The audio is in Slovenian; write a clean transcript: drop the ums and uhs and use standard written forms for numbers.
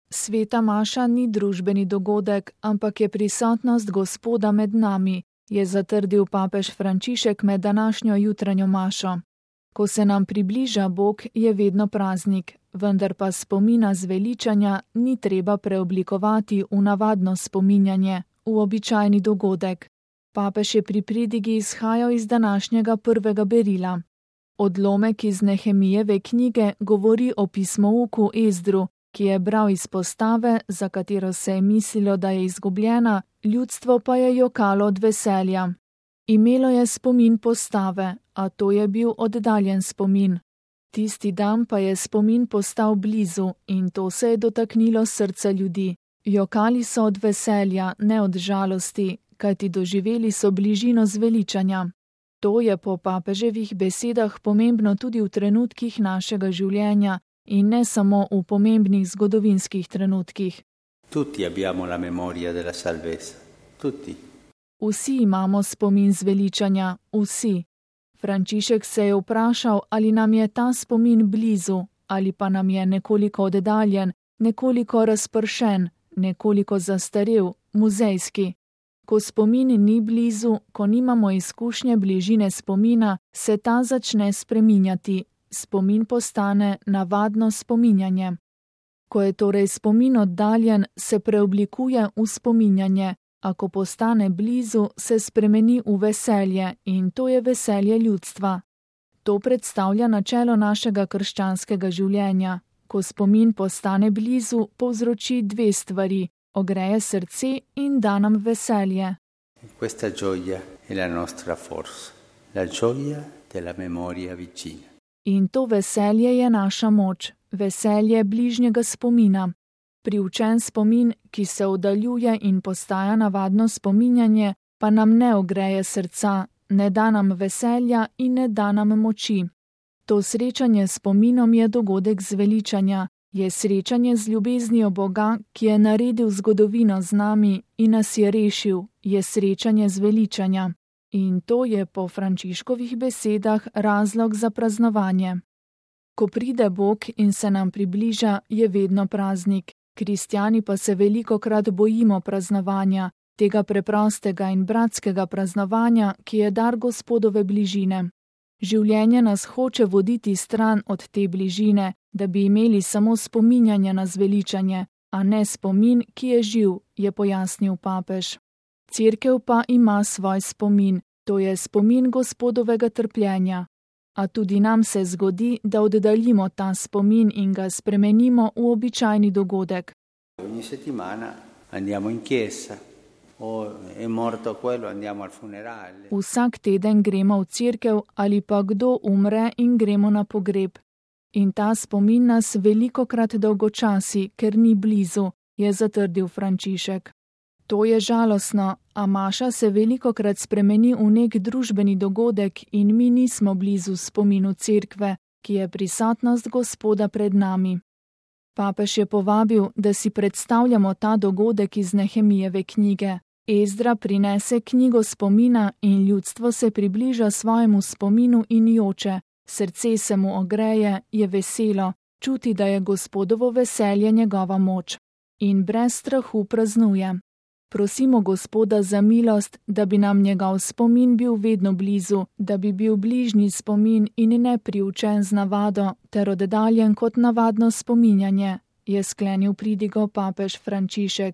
Sveta maša ni družbeni dogodek, ampak je prisotnost Gospoda med nami, je zatrdil papež Frančišek med današnjo jutranjo mašo. Ko se nam približa Bog, je vedno praznik, vendar pa spomina zveličanja ni treba preoblikovati v navadno spominjanje, v običajni dogodek. Papež je pri pridigi izhajal iz današnjega prvega berila. Odlomek iz Nehemijeve knjige govori o pismouku Ezdru, ki je bral iz postave, za katero se je mislilo, da je izgubljena, ljudstvo pa je jokalo od veselja. Imelo je spomin postave, a to je bil oddaljen spomin. Tisti dan pa je spomin postal blizu in to se je dotaknilo srca ljudi. Jokali so od veselja, ne od žalosti, kajti doživeli so bližino zveličanja. To je po papeževih besedah pomembno tudi v trenutkih našega življenja in ne samo v pomembnih zgodovinskih trenutkih. Tutti abbiamo la memoria della salvezza. Tutti. Vsi imamo spomin zveličanja, vsi. Frančišek se je vprašal, ali nam je ta spomin blizu, ali pa nam je nekoliko oddaljen, nekoliko razpršen, nekoliko zastarel, muzejski. Ko spomin ni blizu, ko nimamo izkušnje bližine spomina, se ta začne spreminjati. Spomin postane navadno spominjanje. Ko je torej spomin oddaljen, se preoblikuje v spominjanje, a ko postane blizu, se spremeni v veselje in to je veselje ljudstva. To predstavlja načelo našega krščanskega življenja. Ko spomin postane blizu, povzroči dve stvari: ogreje srce in da nam veselje. Questa gioia è la nostra forza, la gioia della memoria vicina. In to veselje je naša moč, veselje bližnjega spomina. Priučen spomin, ki se oddaljuje in postaja navadno spominjanje, pa nam ne ogreje srca, ne da nam veselja in ne da nam moči. To srečanje s spominom je dogodek zveličanja, je srečanje z ljubeznijo Boga, ki je naredil zgodovino z nami in nas je rešil, je srečanje zveličanja. In to je po Frančiškovih besedah razlog za praznovanje. Ko pride Bog in se nam približa, je vedno praznik. Kristjani pa se velikokrat bojimo praznovanja, tega preprostega in bratskega praznovanja, ki je dar Gospodove bližine. Življenje nas hoče voditi stran od te bližine, da bi imeli samo spominjanje na zveličanje, a ne spomin, ki je živ, je pojasnil papež. Cerkev pa ima svoj spomin, to je spomin Gospodovega trpljenja. A tudi nam se zgodi, da oddaljimo ta spomin in ga spremenimo v običajni dogodek. Ogni settimana andiamo in chiesa, o è morto quello, andiamo al funerale. Vsak teden gremo v cerkev ali pa kdo umre in gremo na pogreb. In ta spomin nas velikokrat dolgočasi, ker ni blizu, je zatrdil Frančišek. To je žalostno, a maša se velikokrat spremeni v nek družbeni dogodek in mi nismo blizu spominu cerkve, ki je prisotnost Gospoda pred nami. Papež je povabil, da si predstavljamo ta dogodek iz Nehemijeve knjige. Ezdra prinese knjigo spomina in ljudstvo se približa svojemu spominu in joče, srce se mu ogreje, je veselo, čuti, da je Gospodovo veselje njegova moč. In brez strahu praznuje. Prosimo Gospoda za milost, da bi nam njegov spomin bil vedno blizu, da bi bil bližnji spomin in ne priučen z navado ter oddaljen kot navadno spominjanje, je sklenil pridigo papež Frančišek.